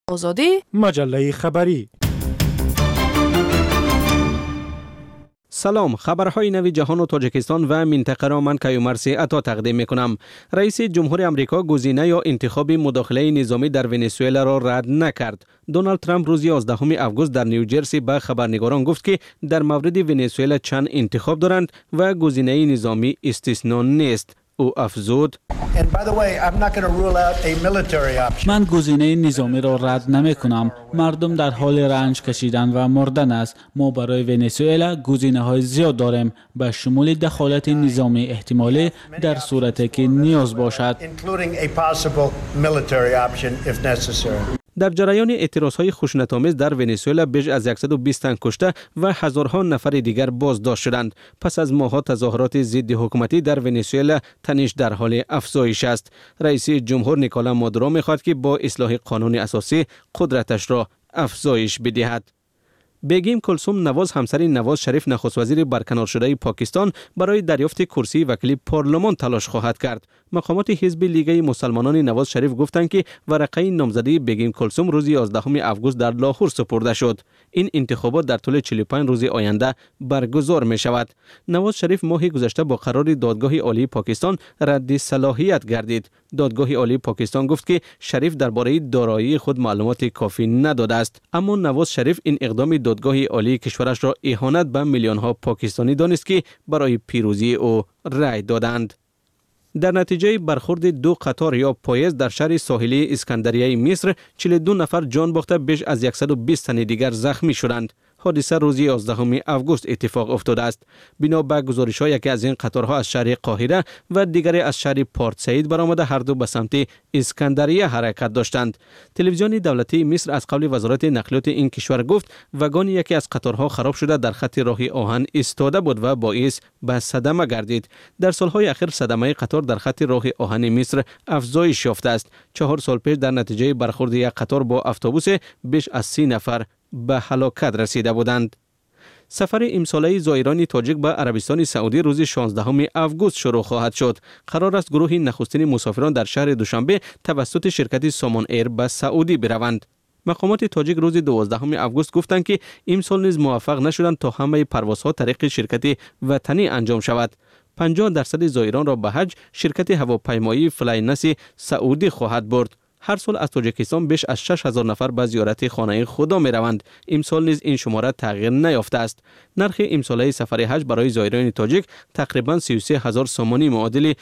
آزادی مجله خبری. سلام، خبرهای نوی جهان و تاجیکستان و منطقه را من کیومرثی عطا تقدیم میکنم. رئیس جمهور آمریکا گزینه یا انتخاب مداخله نظامی در ونزوئلا را رد نکرد. دونالد ترامپ روز 11 آگوست در نیوجرسی به خبرنگاران گفت که در مورد ونزوئلا چند انتخاب دارند و گزینه نظامی استثنا نیست. او افزود: من گزینه نظامی را رد نمی کنم. مردم در حال رنج کشیدن و مردن است. ما برای ونزوئلا گزینه های زیاد داریم، به شمول دخالت نظامی احتمالی در صورتی که نیاز باشد. در جریان اعتراضهای خشونت‌آمیز در ونزوئلا بیش از 120 تن کشته و هزارها نفر دیگر بازداشت شدند. پس از ماه‌ها تظاهرات ضد حکومتی در ونزوئلا تنش در حال افزایش است. رئیس جمهور نیکولا مادورو می‌خواهد که با اصلاح قانون اساسی قدرتش را افزایش بدهد. بیگم کلثوم نواز همسر نواز شریف نخست وزیر برکنار شده پاکستان برای دریافت کرسی وکیل پارلمان تلاش خواهد کرد. مقامات حزب لیگ مسلمانان نواز شریف گفتند که ورقه نامزدی بیگم کلثوم روز 11 آگوست در لاهور سپرده شد. این انتخابات در طول 45 روز آینده برگزار می شود. نواز شریف ماه گذشته با قرار دادگاه عالی پاکستان رد صلاحیت گردید. دادگاه عالی پاکستان گفت که شریف درباره دارایی خود معلومات کافی نداده است، اما نواز شریف این اقدام دادگاه عالی کشورش را اهانت به میلیون ها پاکستانی دانست که برای پیروزی او رای دادند. در نتیجه برخورد دو قطار یا پاییز در شهر ساحلی اسکندریه مصر 42 نفر جان باخته بیش از 120 تن دیگر زخمی شدند. حادثه روز 11 آگوست اتفاق افتاده است. بنا به گزارش‌ها یکی از این قطارها از شهر قاهره و دیگری از شهر پورت سعید برآمده هر دو به سمت اسکندریه حرکت داشتند. تلویزیون دولتی مصر از قول وزارت نقلیات این کشور گفت واگن یکی از قطارها خراب شده در خط راه آهن ایستاده بود و باعث به صدمه گردید. در سالهای اخیر صدمه قطار در خط راه آهن مصر افزایش یافته است. 4 سال پیش در نتیجه برخورد یک قطار با اتوبوس بیش از 30 نفر به هلاکت رسیده بودند. سفر امساله زائران تاجیک به عربستان سعودی روز 16 آگوست شروع خواهد شد. قرار است گروه نخستین مسافران در شهر دوشنبه توسط شرکت سامان ایر به سعودی بروند. مقامات تاجیک روز 12 آگوست گفتند که امسال نیز موفق نشدند تا همه پروازها طریق شرکت وطنی انجام شود. 50% زائران را به حج شرکت هواپیمایی فلاینس سعودی خواهد برد. هر سال از تاجیکستان بیش از 6000 نفر به زیارت خانه خدا می روند. امسال نیز این شماره تغییر نیافته است. نرخ امساله سفر حج برای زائران تاجیک تقریبا 33000 سومانی معادل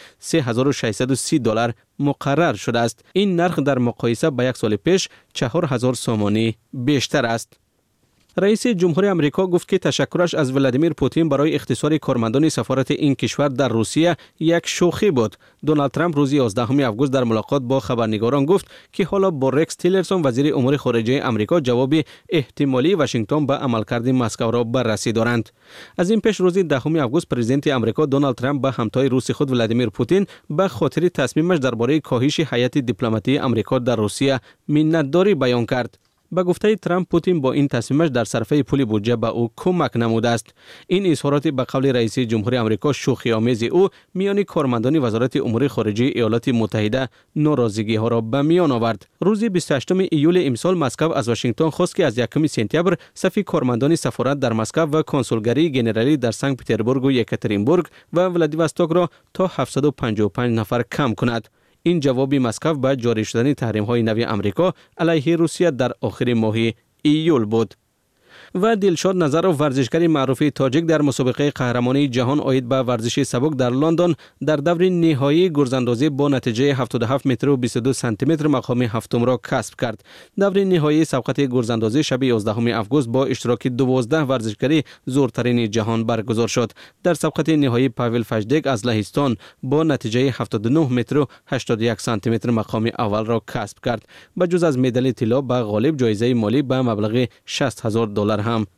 $3630 مقرر شده است. این نرخ در مقایسه با یک سال پیش 4000 سومانی بیشتر است. رئیس جمهور آمریکا گفت که تشکرش از ولادیمیر پوتین برای اختصار کارمندان سفارت این کشور در روسیه یک شوخی بود. دونالد ترامپ روز 11 آگوست در ملاقات با خبرنگاران گفت که حالا با رکس تیلرسون وزیر امور خارجه آمریکا جواب احتمالی واشنگتن به عملکرد مسکو را بررسی دارند. از این پیش روز 10 آگوست پرزیدنت آمریکا دونالد ترامپ به همتای روسی خود ولادیمیر پوتین به خاطر تصمیمش درباره کاهش هیئت دیپلماتی آمریکا در روسیه منتداری بیان کرد. به گفته ترامپ پوتین با این تصمیمش در صرفه پول بودجه به او کمک نموده است. این اظهارات به قول رئیس جمهور آمریکا شوخی آمیز او میان کارمندان وزارت امور خارجه ایالات متحده ناراضگی ها را به میان آورد. روز 28 ایول امسال مسکو از واشنگتن خواست که از 1 سپتامبر صف کارمندان سفارت در مسکو و کنسولگری گنرالی در سنت پترزبورگ و یکاترینبورگ و ولادیوستوک را تا 755 نفر کم کند. این جواب مسکو به جاری شدن تحریم‌های نوی آمریکا علیه روسیه در آخر ماه ایول بود. و دلشاد نظر ورزشکار معروف تاجیک در مسابقه قهرمانی جهان عاید به ورزش سبک در لندن در دور نهایی گرزاندازی با نتیجه 77 متر و 22 سانتی متر مقام هفتم را کسب کرد. دور نهایی سبقت گرزاندازی شب 11 آگوست با اشتراک 12 ورزشکار زورترین جهان برگزار شد. در سبقت نهایی پاول فجدک از لهستان با نتیجه 79 متر و 81 سانتی متر مقام اول را کسب کرد. به جز از مدال طلا به غالب جایزه مالی به مبلغ $60,000 هم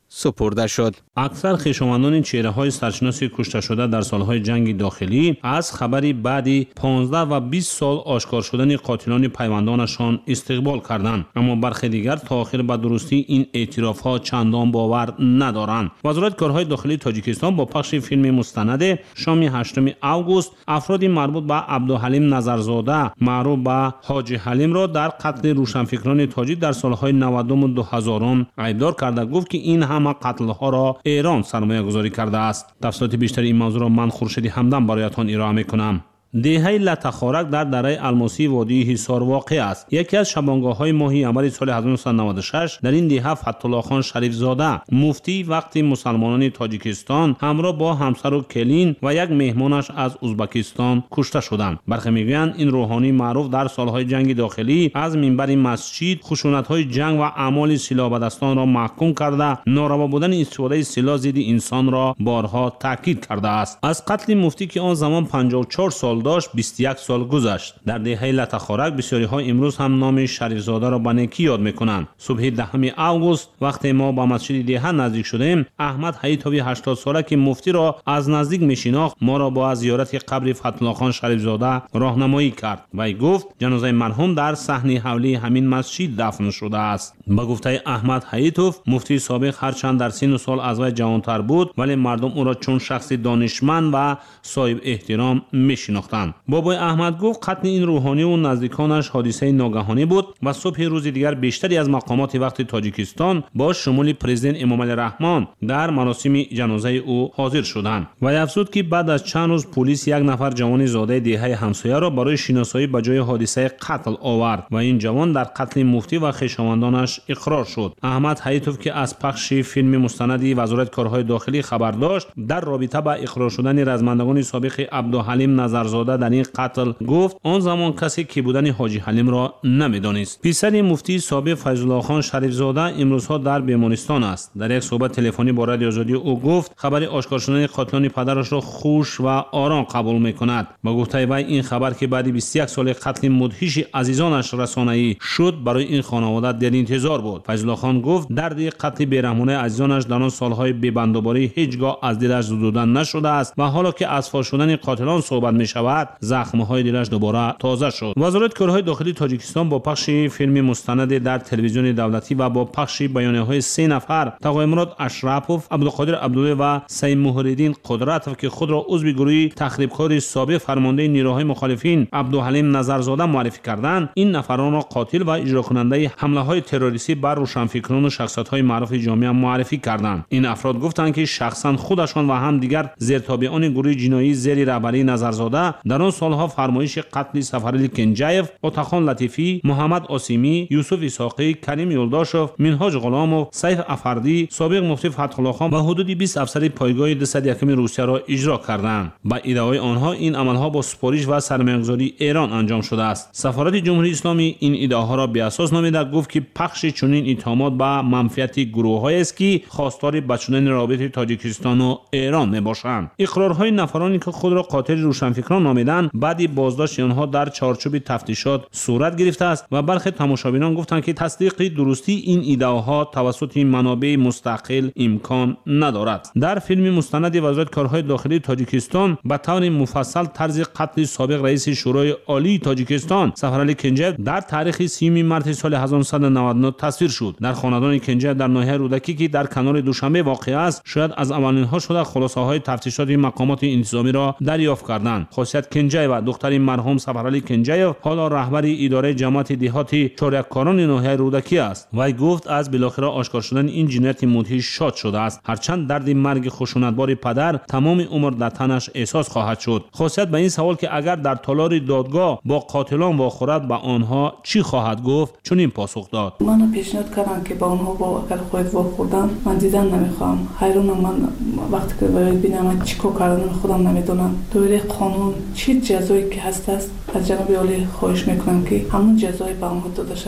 سپرده شد. اکثر خویشاوندان چهره‌های سرشناسی کشته شده در سالهای جنگ داخلی از خبری بعد 15 و 20 سال آشکار شدن قاتلان پیوندانشان استقبال کردند، اما برخی دیگر تا آخر به درستی این اعتراف‌ها چندان باور ندارند. وزارت کارهای داخلی تاجیکستان با پخش فیلم مستند شام 8 اوگوست افراد مربوط به عبدالحلیم نظرزاده معروف به حاجی حلیم را در قتل روشنفکران تاجیک در سالهای 90 و 2000 عیبدار کرده گفت که این همه قتل‌ها را ایران سرمایه‌گذاری کرده است. تفصیلات بیشتر این موضوع را من خورشید همدم برایتان ارائه می‌کنم. دهه لتخارک در دره الماسی وادی حصار واقع است. یکی از شبانگاه‌های ماه ینور سال 1996 در این دهه فتح‌الله خان شریف زاده مفتی وقتی مسلمانان تاجیکستان همراه با همسر و کلین و یک مهمانش از ازبکستان کشته شدند. برخی میگویند این روحانی معروف در سالهای جنگ داخلی از منبر مسجد خشونت‌های جنگ و اعمال سلاح به دستان را محکوم کرده ناروا بودن استفاده سلاح ضد انسان را بارها تاکید کرده است. از قتل مفتی که آن زمان 54 سال داشت 21 سال گذشت. در دهه لتخارک بسیاری ها امروز هم نام شریف زاده را به نیکی یاد میکنند. صبح 10 اوگوست وقتی ما با مسجد دهه نزدیک شدیم، احمد حیطوی 80 ساله که مفتی را از نزدیک میشناخت ما را با زیارت قبر فتح‌الله خان شریف زاده راهنمایی کرد. وی گفت جنازه مرحوم در صحن حولی همین مسجد دفن شده است. با گفته احمد حیطوف مفتی سابق هرچند در سن و سال از وی جوانتر بود ولی مردم او را چون شخص دانشمند و صاحب احترام میشناختند. بابای احمد گفت قتل این روحانی و نزدیکانش حادثه ناگهانی بود و صبح روز دیگر بیشتری از مقامات وقت تاجیکستان با شمول پرزیدنت امامعلی رحمان در مراسم جنازه او حاضر شدند. و افزود که بعد از چند روز پلیس یک نفر جوان زاده دهه همسایه را برای شناسایی به جای حادثه قتل آورد و این جوان در قتل مفتی و خویشاوندانش اقرار شد. احمد حیطوف که از پخش فیلم مستندی وزارت کارهای داخلی خبر داشت در رابطه با اقرار شدن رزمندگان سابق عبدالحلیم نظرزاده در این قتل گفت آن زمان کسی که بودن حاجی حلیم را نمیدانست. پسر مفتی سابق فیض‌الله خان شریف زاده امروزها در بیمارستان است. در یک صحبت تلفنی با رادیو آزادی او گفت خبر آشکار شدن قاتلان پدرش را خوش و آرام قبول میکند. با گفته وی این خبر که بعد 21 سال قتل مدهش عزیزانش رسانه‌ای شد برای این خانواده در انتظار بود. فیض‌الله خان گفت درد قتل بیرحمانه عزیزانش در آن سالهای بی‌بندوباری هیچگاه از دلش زدودن نشده است و حالا که از فاش شدن قاتلان صحبت میشود زخم‌های دلش دوباره تازه شد. وزارت کارهای داخلی تاجیکستان با پخش فیلم مستند در تلویزیون دولتی و با پخش بیانیه‌های 3 نفر تقایمراد اشرفوف، عبدالقادر عبدالله و سید محی‌الدین قدرتوف که خود را عضو گروه تخریبکار سابق فرمانده نیروهای مخالفین عبدالحلیم نظرزاده معرفی کردند، این نفران را قاتل و اجرا کننده حمله‌های تروریستی بر روشنفکران و شخصیت‌های معروف جامعه معرفی کردند. این افراد گفتند که شخصا خودشان و هم دیگر زیرتابعان گروه جنایی زیر رهبری نظرزاده در آن سالها فرمایش قتل سفرعلی کنجایف، عطاخان لطیفی، محمد آسیمی، یوسف اسحاقی، کریم یولداشوف، منهاج غلاموف، سیف افردی، سابق مفتی فتح‌الله خان و حدود 20 افسر پایگاه 201 روسیه را اجرا کردند. با ادعای آنها این عملها با سپارش و سرمایه‌گذاری ایران انجام شده است. سفارت جمهوری اسلامی این ادعاها را بی اساس نامیده گفت که پخش چنین اتهامات به منفعت گروه‌هایی است که خواستار بچیدن رابطه تاجیکستان و ایران میباشند. اقرارهای نفرانی که خود را قاتل روشنفکران نامیدند بعد بازداشت آنها در چارچوب تفتیشات صورت گرفته است و برخی تماشابینان گفتند که تصدیق درستی این ادعاها توسط منابع مستقل امکان ندارد. در فیلم مستند وزارت کارهای داخلی تاجیکستان به طور مفصل طرز قتل سابق رئیس شورای عالی تاجیکستان سفرعلی کنجایف در تاریخ 30 مارس سال 1999 تصویر شد. در خاندان کنجایف در ناحیه رودکی که در کنار دوشنبه واقع است شاید از اولینها شده خلاصه های تفتیشات مقامات انتظامی را دریافت کردند. خاصیت کنجایف و دختر مرحوم سفرعلی کنجایف حالا رهبر اداره جماعت دهاتی چارککاران ناحیه رودکی است. وی گفت از بالاخره آشکار شدن این جنایت مدهش شاد شده است، هرچند درد مرگ خشونتبار پدر تمام عمر در تنش احساس خواهد شد. خاصیت به این سوال که اگر در تالار دادگاه با قاتلان واخورد به آنها چی خواهد گفت چنین پاسخ داد: من پیشنهاد کردم که با آنها با اگر خودت واخوردم من دیدن نمیخوام. حیرانم من وقتی که ببینم من چیکار کردم خودم نمیدونم. دوره قانون چه جزایی که هست از جناب عالی خواهش میکنم که همون جزای به آنها داده شود.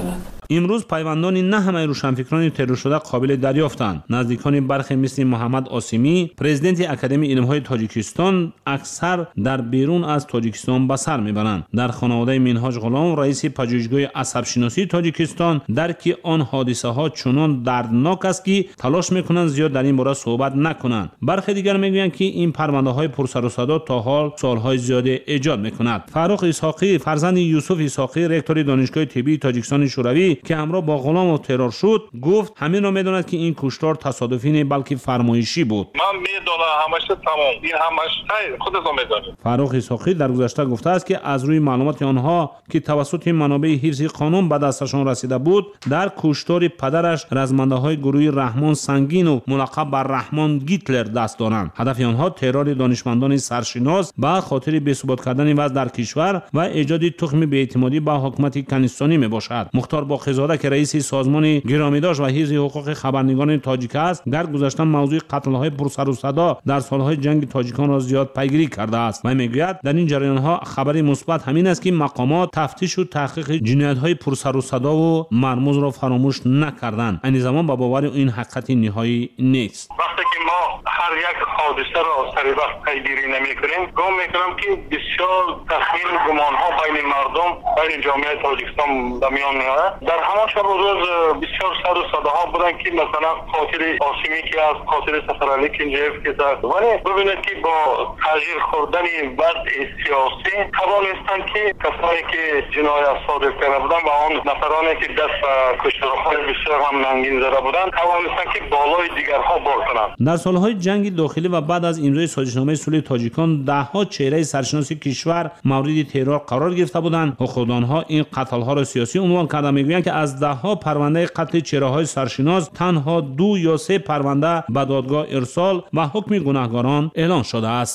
امروز پیوندان نه همه روشنفکران ترور شده قابل دریافتند. نزدیکان برخی مثل محمد آسیمی، پرزیدنت اکادمی علم‌های تاجیکستان، اکثر در بیرون از تاجیکستان به سر میبرند. در خانواده منهاج غلام، رئیس پژوهشگاه عصب شناسی تاجیکستان، درک آن حادثه ها چنان دردناک است که تلاش میکنند زیاد در این باره صحبت نکنند. برخی دیگر میگویند که این پرونده های پرسر و صدا تا حال سالهای زیاده ایجاد میکند. فاروق اسحاقی، فرزند یوسف اسحاقی، رکتور دانشگاه طبی تاجیکستان شوروی که همراه با غلام ترور شد، گفت همین را میداند که این کشتار تصادفی نه بلکه فرمایشی بود. من میدونم همش تمام، این همش خودتون میدونید. فاروق اسحاقی در گذشته گفته است که از روی معلومات آنها که توسط منابع حفظ قانون به دستشان رسیده بود، در کشتار پدرش رزمنده‌های گروه رحمان سنگین و ملقب بر رحمان گیتلر دست دارند. هدف آنها ترور دانشمندان سرشناس به خاطر بی‌ثبات کردن وضع در کشور و ایجاد تخم بی‌اعتمادی به حکومت کنیستانی میباشد. مختار باقی‌زاده که رئیس سازمان گرامیداشت و حفظ حقوق خبرنگاران تاجیک است، در گذشته موضوع قتل‌های پرسر و صدا در سال‌های جنگ تاجیکان را زیاد پیگیری کرده است و میگوید در این جریان‌ها خبری مثبت همین است که مقامات تفتیش و تحقیق جنایت‌های پرسر و صدا و مرموز را فراموش نکردند. این زمان با باور این حقیقت نهایی نیست. وقتی که ما هر یک حادثه را سری وقت پیگیری نمی‌کنیم، گمان می‌کنم که بسیار تخمین گمان‌ها بین مردم، بین جامعه تاجیکستان در میان میاد. در همان شب و روز بسیار سر و صداها بودن که مثلا قاتل آسیمی که از قاتل سفرعلی کنجیف که زد. ولی ببینید که با تغییر خوردن وضع سیاسی توانستند که کسانی که جنایت صادر کرده بودند و آن نفرانی که دست به کشتارهای بسیار هم ننگین زده بودند توانستند که بالای دیگرها بار کنند. در سالهای جنگ داخلی و بعد از امضای سازشنامه صلح تاجیکان، دهها چهره سرشناس کشور مورد ترور قرار گرفته بودند. حقوقدانها این قتل‌ها را سیاسی عنوان کرده میگویند که از دهها پرونده قتل چهره‌های سرشناس تنها 2 یا 3 پرونده به دادگاه ارسال و حکم گناهکاران اعلان شده است.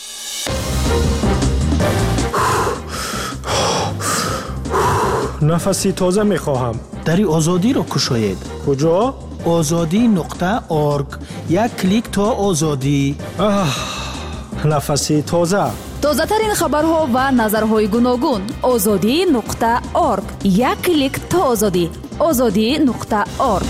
نفسی تازه میخواهم. دری آزادی را کشاید. کجا؟ azadi.org. یک کلیک تا آزادی. نفسی تازه. تازه ترین خبرها و نظرهای گوناگون. azadi.org. یک کلیک تا آزادی. azadi.org.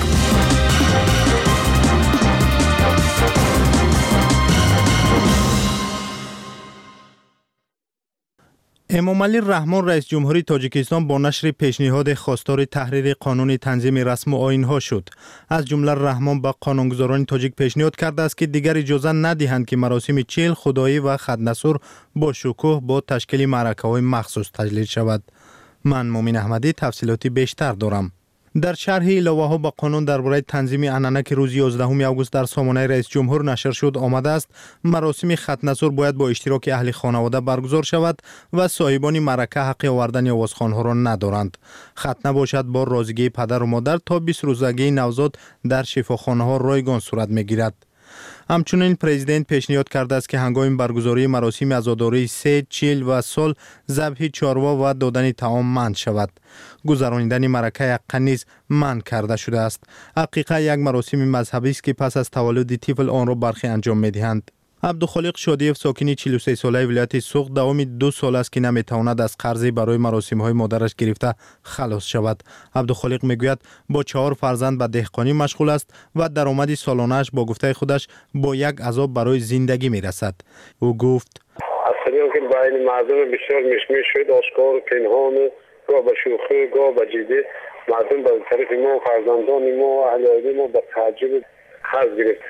امامعلی رحمان رئیس جمهوری تاجیکستان با نشر پیشنهاد خواستار تحریر قانون تنظیم رسم و آیین‌ها شد. از جمله رحمان به قانونگذاران تاجیک پیشنهاد کرده است که دیگر اجازه ندهند که مراسم چیل، خدایی و خدنسور با شکوه با تشکیل معرکه‌های مخصوص تجلیل شود. من مومن احمدی تفصیلاتی بیشتر دارم. در شرح الهه ها با قانون درباره تنظیم عنعنه که روز 11 آگوست در سامانه رئیس جمهور نشر شد آمده است مراسم ختنه‌سور باید با اشتراک اهل خانواده برگزار شود و صاحبان معرکه حق آوردن آوازخوان‌ها را ندارند. ختنه باشد با راضیگی پدر و مادر تا 20 روزگی نوزاد در شفاخانه‌ها رایگان صورت می‌گیرد. همچنین پرزیدنت پیشنهاد کرده است که هنگام برگزاری مراسم عزاداری 3، 40 و سال ذبح چاروا و دادن طعام منع شود. گذراندن معرکه حقه نیز منع کرده شده است. حقیقه یک مراسم مذهبی است که پس از تولد طفل آن را برخی انجام می‌دهند. عبدالخالق شادیف ساکن 43 ساله ولایت سوخت دوام 2 سال است که نمیتواند از قرضی برای مراسم‌های مادرش گرفته خلاص شود. عبدالخالق میگوید با 4 فرزند به دهقانی مشغول است و درآمد سالانه‌اش با گفته خودش با یک عذاب برای زندگی میرسد. او گفت اصلا که بین مردم بسیار مشمول شد، آشکار پنهان، گاه به شوخی گاه به جدی مردم به طرف ما فرزندان ما اهل عائله ما به تعجب خرج گرفت.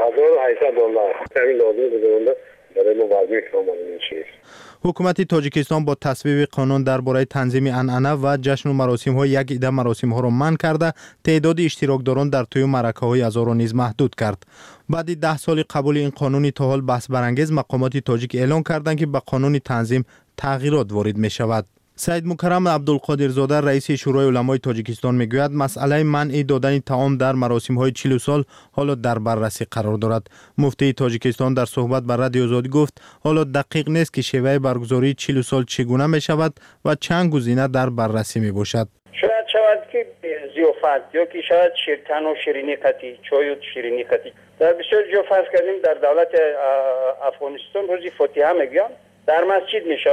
$1800 همین لازمه بزرنده برای ما وضعی کامل میشه. حکومت تاجیکستان با تصویب قانون درباره تنظیم عنعنه و جشن و مراسم‌ها یک عده مراسم‌ها را منع کرده، تعداد اشتراکداران در طی معرکه‌های عزا را نیز محدود کرد. بعد 10 سال قبول این قانون تا حال بحث برانگیز مقامات تاجیک اعلان کردند که به قانون تنظیم تغییرات وارد می‌شود. سید مکرم عبدالقادرزاده رئیس شورای علمای تاجیکستان میگوید مسئله منع دادن طعام در مراسم‌های 40 سال حالا در بررسی قرار دارد. مفتی تاجیکستان در صحبت با رادیو آزادی گفت حالا دقیق نیست که شیوه برگزاری 40 سال چگونه می شود و چند گزینه در بررسی می باشد. شاید که ضیافت یا که شاید شیرتن و شیرینی قطعی، چای و شیرینی قطعی. در بسیار جا فرض کردیم در دولت افغانستان روزی فاتحه میگن در مسجد میشه.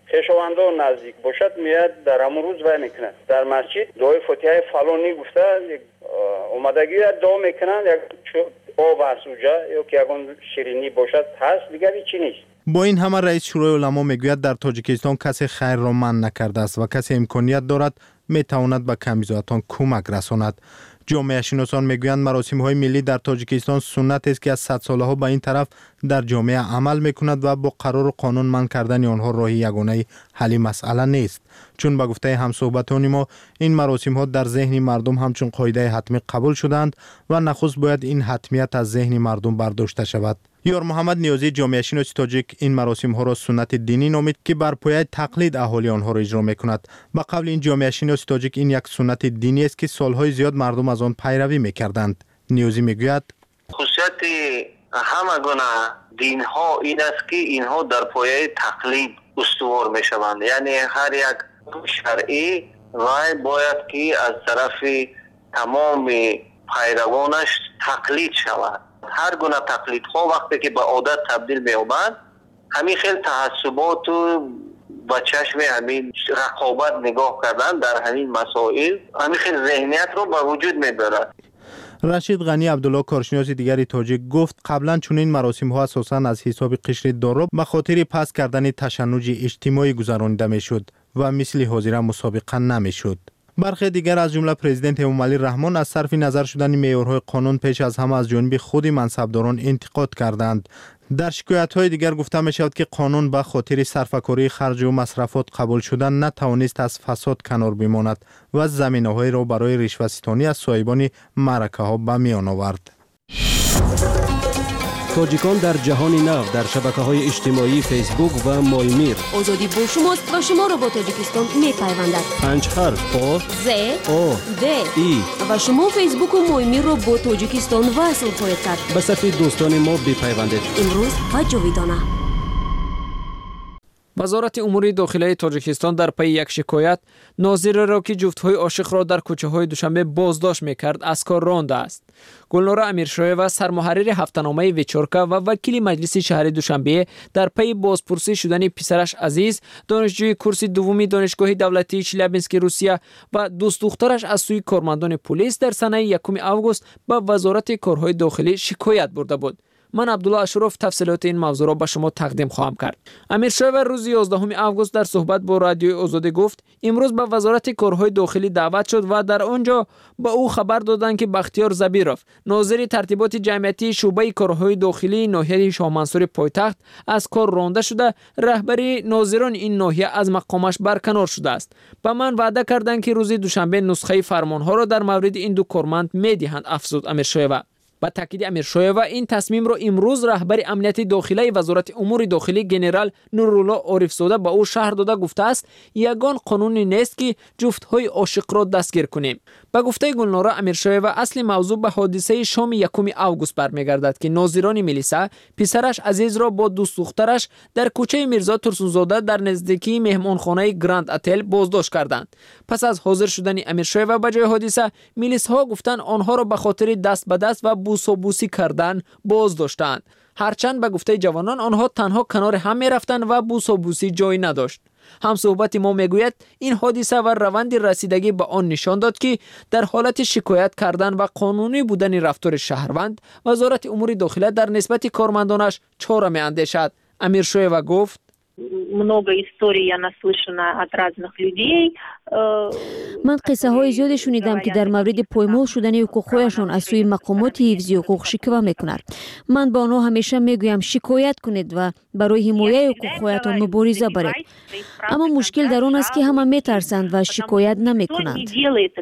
خویشاوندان نزدیک باشد میاد در همون روز وای میکنند در مسجد دعای فاتحه فلانی گفته اومدگی دعا میکنند یک آب است اونجا یا که یگان شیرینی باشد هست دیگر چی نیست. با این همه رئیس شورای علما میگوید در تاجیکستان کسی خیر را منع نکرده است و کسی امکانیت دارد میتواند به کمیزاتان کمک رساند. جامعه شناسان میگویند مراسم های ملی در تاجیکستان سنت است که از 100 ساله ها به این طرف در جامعه عمل میکند و با قرار و قانون منع کردن آنها راهی یگانه حل مسئله نیست. چون به گفته همصحبتان ما این مراسم ها در ذهن مردم همچون قاعده حتمی قبول شدند و نخست باید این حتمیت از ذهن مردم برداشته شود. یار محمد نیازی جامعه شناس تاجیک این مراسم ها را سنت دینی نامید که بر پایه تقلید اهالی آنها را اجرا میکند. به قول این جامعه شناس تاجیک این یک سنت دینی است که سالهای زیاد مردم از آن پیروی میکردند. نیازی میگوید خصوصیت همه گونه دین ها این است که اینها در پایه تقلید استوار میشوند. یعنی هر یک شرعی وای باید که از طرف تمام پیروانش تقلید شود. هر گونه تقلید ها وقتی که به عادت تبدیل می‌یابند همین خیلی تعصبات و با چشم همین رقابت نگاه کردن در همین مسائل همین خیلی ذهنیت رو به وجود می‌برد. رشید غنی عبدالله کارشناس دیگری تاجیک گفت قبلا چون این مراسم ها اساساً از حساب قشر دارا به خاطر پس کردن تشنج اجتماعی گذرانیده میشد و مثل حاضره مسابقه نمیشد. برخی دیگر از جمله پرزیدنت امامعلی رحمان از صرف نظر شدن معیارهای قانون پیش از همه از جانب خود منصبداران انتقاد کردند. در شکایت‌های دیگر گفته می‌شود که قانون به خاطر صرفه‌کاری خرج و مصرفات قبول شدن نتوانست از فساد کنار بماند و زمینه‌های را برای رشوه‌ستانی از صاحبان معرکه‌ها به میان آورد. تاجیکان در جهان نو در شبکه‌های اجتماعی فیسبوک و مایمیر. آزادی با شماست و شما را با تاجیکستان می‌پیوندد. 5 حرف آ ز او د ای و شما فیسبوک و مایمیر را با تاجیکستان وصل خواهید کرد. به صفحه دوستان ما بپیوندید. امروز و جاویدانه. وزارت امور داخلی تاجیکستان در پی یک شکایت ناظر را که جفت‌های عاشق را در کوچه‌های دوشنبه بازداشت می‌کرد از کار رانده است. گلنار امیرشایوا سرمحرر هفته‌نامه ویچورکا و وکیل مجلس شهر دوشنبه در پی بازپرسی شدن پسرش عزیز دانشجوی کورس دوم دانشگاه دولتی چلیابینسک روسیه و دوست دخترش از سوی کارمندان پلیس در سنه 1 آگوست به وزارت کارهای داخلی شکایت برده بود. من عبدالله اشرف تفصیلات این موضوع را به شما تقدیم خواهم کرد. امیرشایوا روز 11 آگوست در صحبت با رادیوی آزادی گفت امروز به وزارت کارهای داخلی دعوت شد و در آنجا به او خبر دادند که بختیار زبیروف ناظر ترتیبات جمعیتی شعبه کارهای داخلی ناحیه شاه منصور پایتخت از کار رانده شده رهبری ناظران این ناحیه از مقامش برکنار شده است. به من وعده کردند که روز دوشنبه نسخه فرمانها را در مورد این دو کارمند می‌دهند افزود امیرشایوا. با تاکید امیرشایوا این تصمیم را امروز رهبر امنیت داخلی وزارت امور داخلی جنرال نورالله عارفزاده با او شهر داده گفته است یگان قانونی نیست که جفت‌های عاشق را دستگیر کنیم. با گفته گلنار امیرشایوا اصل موضوع به حادثه شام 1 آگوست برمیگردد که ناظران ملیسا پسرش عزیز را با دوست دخترش در کوچه میرزا ترسونزاده در نزدیکی مهمانخانه گراند اتل بازداشت کردند. پس از حاضر شدن امیرشایوا به جای حادثه میلیس‌ها گفتند آنها را به خاطر دست به دست و بوسابوسی کردن بازداشتند. هرچند به گفته جوانان آنها تنها کنار هم می رفتند و بوسابوسی جایی نداشت. هم صحبت ما میگوید این حادثه و روند رسیدگی به آن نشان داد که در حالت شکایت کردن و قانونی بودن رفتار شهروند وزارت امور داخلی در نسبت کارمندانش چاره می‌اندیشد. امیرشایوا گفت много историй я наслышана от разных людей. من قصه های زیادی شنیدم که در مورد پایمال شدن حقوقهایشان از سوی مقامات حفظی حقوق شکوه میکنند. من با آنها همیشه میگویم شکایت کنید و برای حمایت حقوقهایتان مبارزه برید. اما مشکل در آن است که همه میترسند و شکایت نمیکنند.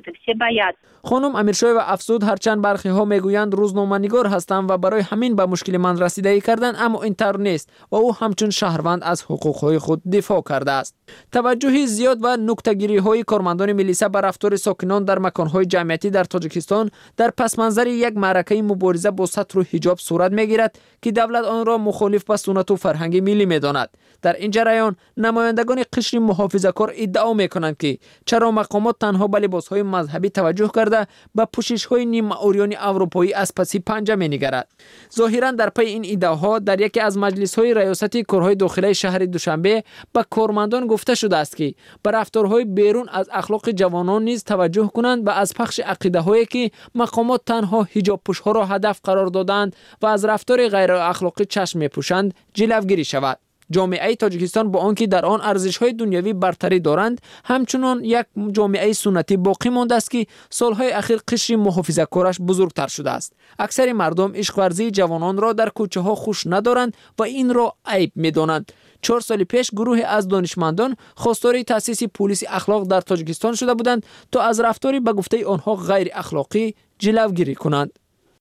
خانم امیرشایوا افزود هرچند برخی ها میگویند روزنامه‌نگار هستند و برای همین به مشکل من رسیدگی کردند اما اینطور نیست و او همچون شهروند از حقوقهای خود دفاع کرده است. توجه زیاد و نکته‌گیری‌های کارمندان ملیسا بر رفتار ساکنان در مکان‌های جمعیتی در تاجیکستان در پس منظر یک معرکه مبارزه با ستر و حجاب صورت می‌گیرد که دولت آن را مخالف با سنت و فرهنگ ملی می‌داند. در این جریان نمایندگان قشر محافظه‌کار ادعا می‌کنند که چرا مقامات تنها به لباس‌های مذهبی توجه کرده کرده به پوشش‌های نیمه‌عریان اروپایی از پسی پنجه می‌نگرد. ظاهراً در پی این ایده‌ها در یکی از مجلس‌های ریاستی کارهای داخلی شهر دوشنبه به کارمندان گفته شده است که به رفتارهای بیرون از اخلاق جوانان نیز توجه کنند و از پخش عقیده‌هایی که مقامات تنها حجاب پوش‌ها را هدف قرار دادند و از رفتار غیر اخلاقی چشم می‌پوشند جلوگیری شود. جامعه تاجیکستان با آنکه در آن ارزش‌های دنیوی برتری دارند، همچنان یک جامعه سنتی باقی مانده است که سالهای اخیر قشر محافظه‌کارش بزرگتر شده است. اکثر مردم عشق ورزی جوانان را در کوچه‌ها خوش ندارند و این را عیب می‌دانند. 4 سال پیش گروه از دانشمندان خواستار تأسیس پلیس اخلاق در تاجیکستان شده بودند تا از رفتاری به گفته آنها غیر اخلاقی جلوگیری کنند.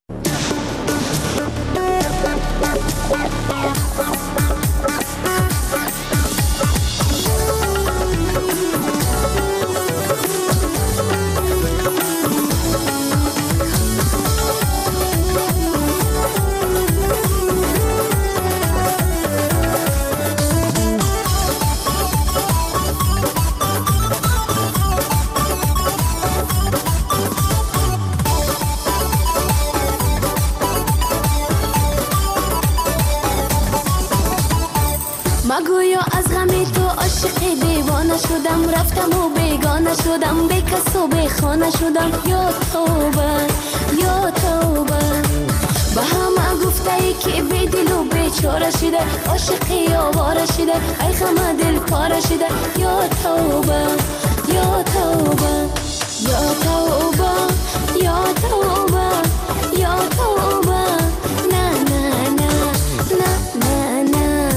مگویا از غم تو عاشق دیوانه شدم، رفتم و بیگانه شدم، به کس و به خانه شدم. یا توبه یا توبه، به همه گفته ای که بی دل و بیچاره شده، عاشقی آواره شده، ای غم دل پاره شده. یا توبه یا توبه یا توبه یا توبه یا توبه. نه نه نه نه نه نه.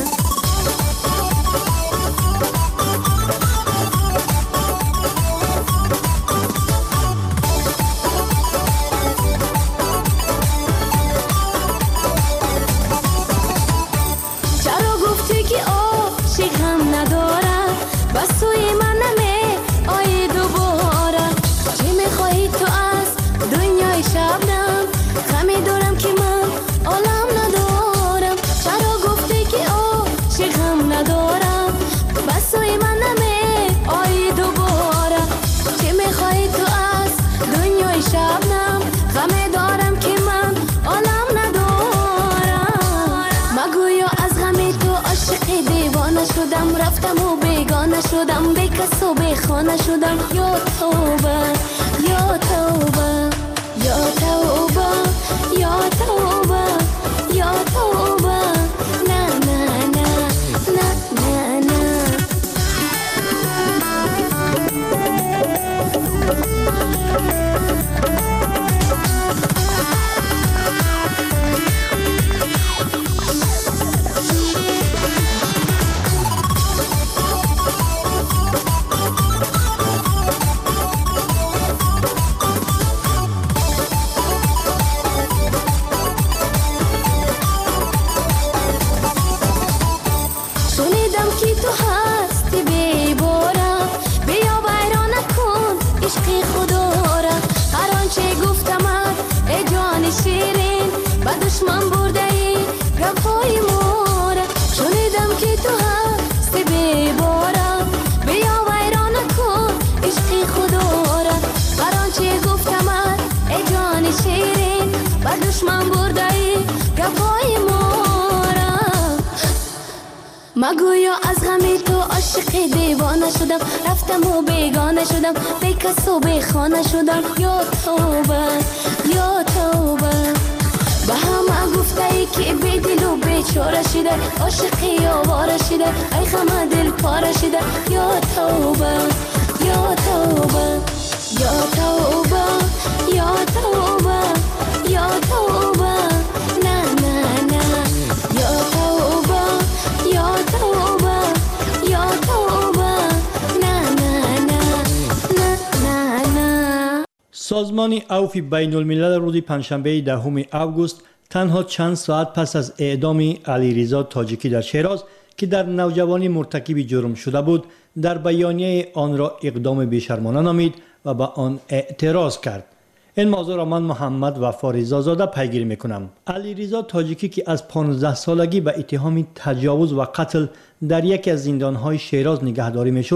رفتم و بیگانه شدم، به کس و به خانه شدم. یا توبه یا توبه یا توبه یا توبه یا توبه. نه نه نه نه نه نه. دشمن برده ای گفای مورا، شنیدم که تو هستی بیبارا، بیا ویران کن عشقی خدا را. هر آنچه گفتم ای جان شیرین، با دشمن برده ای گفای مورا. مگویا از غم تو عاشق دیوانه شدم، رفتم و بیگانه شدم، به کس و به خانه شدم. یا توبه یا توبه، به همه گفته ای که بی دل و بیچاره شده، عاشقی آواره شده، ای غم دل پاره شده. یا توبه یا توبه یا توبه یا توبه یا توبه. نه نه نه. یا توبه یا توبه یا توبه. نه نه نه نه نه. سازمان عفو بین الملل روز پنجشنبه 10 اوگوست تنها چند ساعت پس از اعدام علیرضا تاجیکی در شیراز که در نوجوانی مرتکب جرم شده بود، در بیانیه آن را اقدام بیشرمانه نامید و به آن اعتراض کرد. این موضوع را من محمد وفا زاده پیگیری میکنم. علیرضا تاجیکی که از 15 سالگی به اتهام تجاوز و قتل در یکی از زندانهای شیراز نگهداری میشد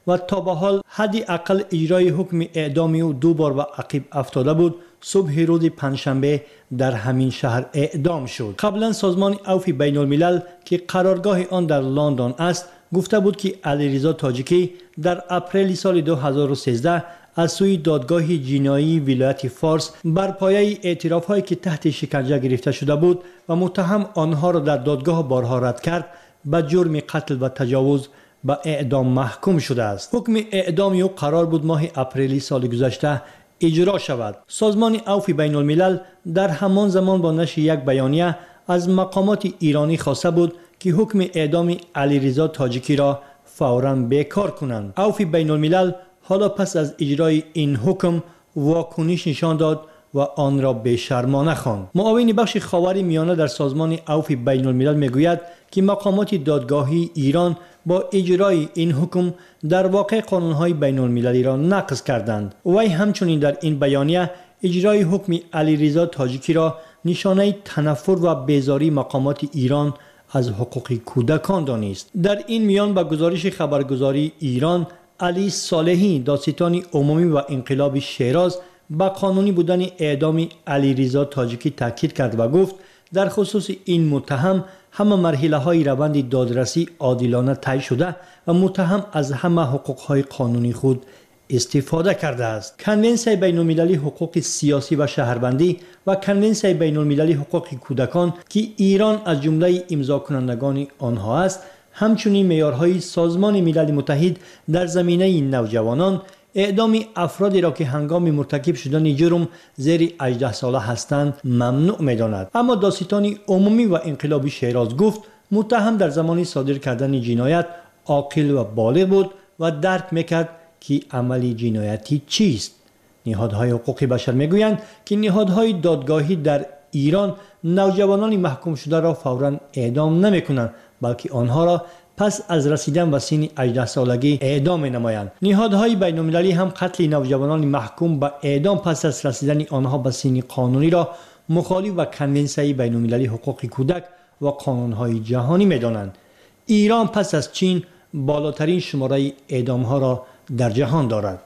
و تا به حال حداقل اجرای حکم اعدام او 2 بار به عقب افتاده بود، صبح روز پنجشنبه در همین شهر اعدام شد. قبلا سازمان عفو بین الملل که قرارگاه آن در لندن است گفته بود که علیرضا تاجیکی در اپریل سال 2013 از سوی دادگاه جنایی ولایت فارس بر پایه اعتراف‌هایی که تحت شکنجه گرفته شده بود و متهم آنها را در دادگاه بارها رد کرد، به جرم قتل و تجاوز به اعدام محکوم شده است. حکم اعدام او قرار بود ماه اپریل سال گذشته اجرا شود. سازمان عفو بین الملل در همان زمان با نشر یک بیانیه از مقامات ایرانی خواسته بود که حکم اعدام علیرضا تاجیکی را فوراً بیکار کنند. عفو بین الملل حالا پس از اجرای این حکم واکنش نشان داد و آن را بی‌شرمانه خواند. معاون بخش خاور میانه در سازمان عفو بین الملل میگوید که مقامات دادگاهی ایران با اجرای این حکم در واقع قانون‌های بین المللی را نقض کردند. وی همچنین در این بیانیه اجرای حکم علیرضا تاجیکی را نشانه تنفر و بیزاری مقامات ایران از حقوق کودکان دانست. در این میان با گزارش خبرگزاری ایران، علی صالحی دادستان عمومی و انقلاب شیراز با قانونی بودن اعدام علیرضا تاجیکی تاکید کرد و گفت در خصوص این متهم همه مرحله های روند دادرسی عادلانه طی شده و متهم از همه حقوق های قانونی خود استفاده کرده است. کنونسیون بین المللی حقوق سیاسی و شهروندی و کنونسیون بین المللی حقوق کودکان که ایران از جمله امضا کنندگان آنها است، همچنین معیارهای سازمان ملل متحد در زمینه نوجوانان اعدام افرادی را که هنگام مرتکب شدن جرم زیر 18 ساله هستند ممنوع می‌داند. اما دادستان عمومی و انقلاب شیراز گفت متهم در زمان صادر کردن جنایت عاقل و بالغ بود و درک می‌کرد که عمل جنایتی چیست. نهادهای حقوق بشر میگویند که نهادهای دادگاهی در ایران نوجوانان محکوم شده را فوراً اعدام نمی‌کنند، بلکه آنها را پس از رسیدن به سن 18 سالگی اعدام نمایند. نهادهای بین المللی هم قتل نوجوانان محکوم به اعدام پس از رسیدن آنها به سن قانونی را مخالف و کنونسیون بین المللی حقوق کودک و قانونهای جهانی می‌دانند. ایران پس از چین بالاترین شماره اعدام‌ها را در جهان دارد.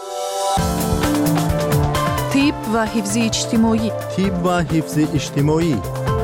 طب و حفظ اجتماعی. طب و حفظ اجتماعی.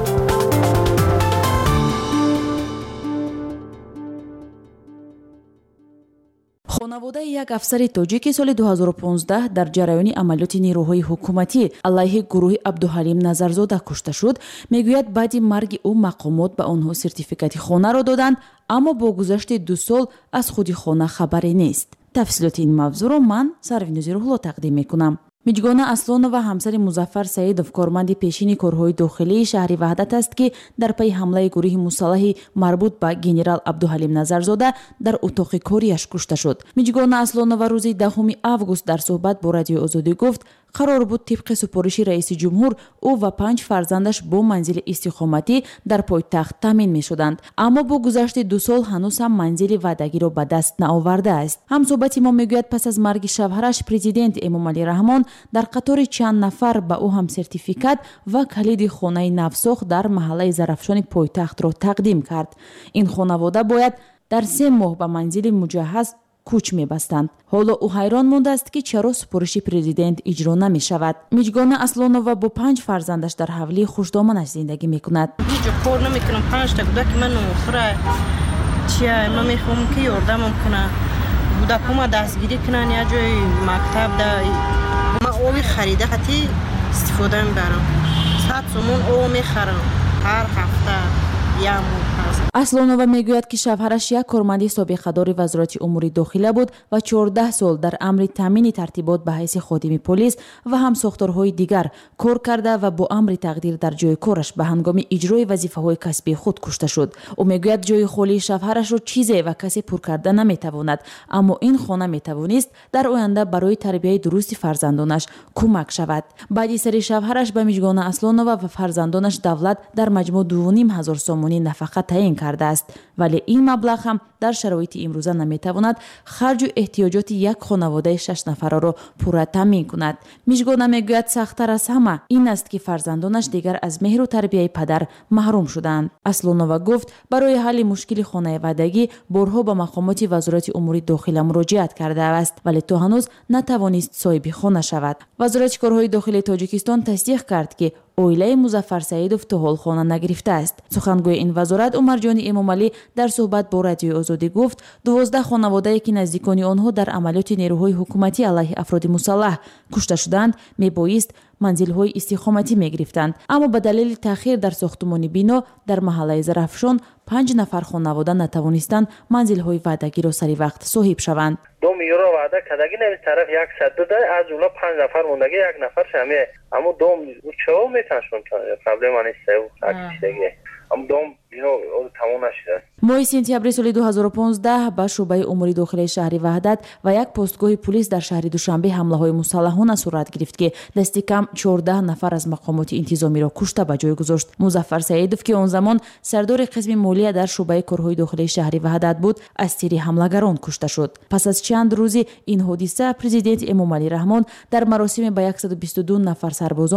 خانواده یک افسر تاجیک سال 2015 در جریان عملیات نیروهای حکومتی علیه گروه عبدالحلیم نظرزاده کشته شد، میگوید بعد مرگ او مقامات به آنها سرتیفیکات خانه را دادند، اما با گذشت 2 سال از خود خانه خبری نیست. تفصیلات این موضوع را من سروینوز روح‌الله تقدیم میکنم. میجگانه اصلانова همسر مظفر سعیدов کارمند پیشین کارهای داخلی شهر وحدت است که در پی حمله گروه مسلح مربوط به گنرال عبدالحلیم نظرزاده در اتاق کاریش کشته شد. میجگانه اصلانova روز 10 آگوست در صحبت با رادیو آزادی گفت قرار بود طبق سفارش رئیس جمهور او و 5 فرزندش با منزل استقامتی در پایتخت تامین می شدند، اما با گذشت 2 سال هنوز هم منزل وعدگی را به دست نآورده است. هم صحبت ما میگوید پس از مرگ شوهرش پرزیدنت امامعلی رحمان در قطار چند نفر به او هم سرتیفیکات و کلید خانه نوساخت در محله زرافشان پایتخت را تقدیم کرد. این خانواده باید در 3 ماه به منزل مجهز کوچ می‌بستند. حالا او حیران مانده است که چرا سفارش پرزیدنت اجرا نمی‌شود. میجگانه اصلانова با 5 فرزندش در حولی خوشدامنش زندگی می‌کند. هیچ کار نمی‌کنم، 5 تا کودک من آخره چیه من می‌خوام که یاردمم کنه. کودک‌ها دستگیری کنن یا جای مکتب ده ما آبی خریده خاطی استفاده می‌برم. 100 تومان آب می‌خرم هر هفته. اصلانova میگوید که شوهرش یک کارمند سابقه‌دار وزارت امور داخله بود و 14 سال در امر تامین ترتیبات به حیث خادم پلیس و هم ساختارهای دیگر کار کرده و با امر تقدیر در جای کارش به هنگام اجرای وظیفه‌های کسبی خود کشته شد. او میگوید جای خالی شوهرش را چیزی و کسی پر کرده نمیتواند، اما این خانه میتوانست در آینده برای تربیت درست فرزندانش کمک شود. بعد سری شوهرش به میجگانه اصلانova و فرزندانش دولت در مجموع 2,500 سوم درمانی نفقه تعیین کرده است، ولی این مبلغ هم در شرایط امروزه نمیتواند خرج و احتیاجات یک خانواده 6 نفره را پورا تامین کند. میشگونه میگوید سخت‌تر از همه این است که فرزندانش دیگر از مهر و تربیت پدر محروم شدند. اسلونووا گفت برای حل مشکل خانوادگی بارها به مقامات وزارت امور داخلی مراجعت کرده است، ولی تا هنوز نتوانست صاحب خانه شود. وزارت کارهای داخلی تاجیکستان تصدیق کرد که اویله مظفر سعیدوف تا حال خانه نگرفته است. سخنگوی این وزارت عمرجان امامعلی در صحبت با رادیوی آزادی گفت 12 خانواده که نزدیکان آنها در عملیات نیروهای حکومتی علیه افراد مسلح کشته شدند میبایست منزل‌های استقامتی می‌گرفتند، اما به دلیل تأخیر در ساختمان بنا در محله ظرفشان 5 نفر خانواده نتوانستند منزل‌های وعدگی را سری وقت صاحب شوند. 2 میلیون وعده کردگی نمیز طرف 100 ده از جمله 5 نفر موندگی، 1 نفر شمیه، اما 2 چه میتونشون قبل من است دیگه اما دوم تمام نشده. ماه سپتامبر سال 2015 به شعبه امور داخلی شهر وحدت و یک پستگاه پلیس در شهر دوشنبه حمله‌های مسلحانه صورت گرفت که دست کم 14 نفر از مقامات انتظامی را کشته به جای گذاشت. مظفر سعیدوف که آن زمان سردار قسم مالیه در شعبه کارهای داخلی شهر وحدت بود، از تیر حملگران کشته شد. پس از چند روزی این حادثه، پرزیدنت امامعلی رحمان در مراسم به 122 نفر سربازان